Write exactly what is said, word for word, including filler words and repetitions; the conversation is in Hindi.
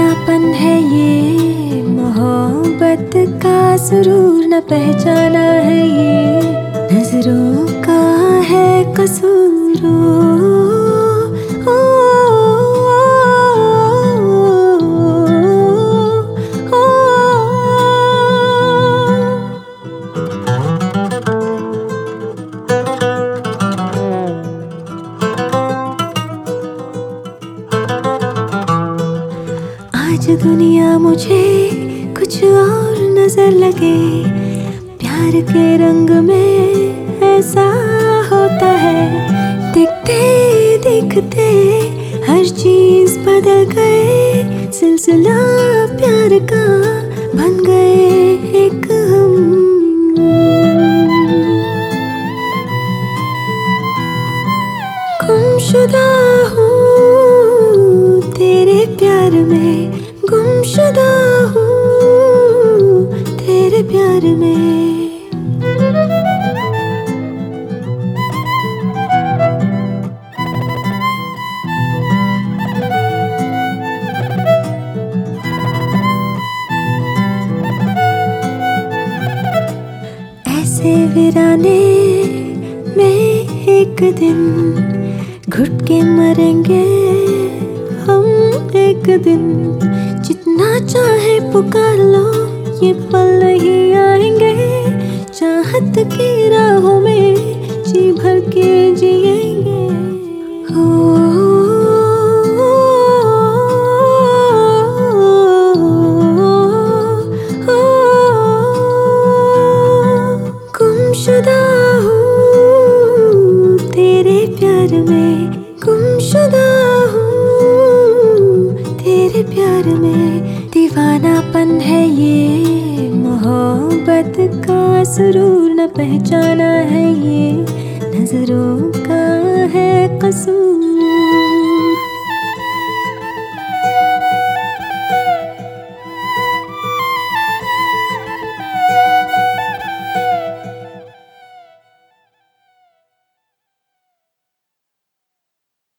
दीवानापन है ये, मोहब्बत का सुरूर न पहचाना है ये, नजरों का है कसूर। ओ, ओ, ओ, आज दुनिया मुझे कुछ और नजर लगे, प्यार के रंग में ऐसा होता है, दिखते दिखते हर चीज बदल गए, सिलसिला प्यार का बन गए एक हम। गुमशुदा हूँ तेरे प्यार में, गुमशुदा हूँ तेरे प्यार में। ऐसे वीराने में एक दिन घुट के मरेंगे हम एक दिन, जितना चाहे पुकार लो ये पल नहीं आएंगे, चाहत की राहों में जी भर के जिएंगे। हो, गुमशुदा हूँ तेरे प्यार में, गुमशुदा हूँ तेरे प्यार में। दीवानापन है ये, मोहब्बत का सुरूर न पहचाना है ये, नजरों का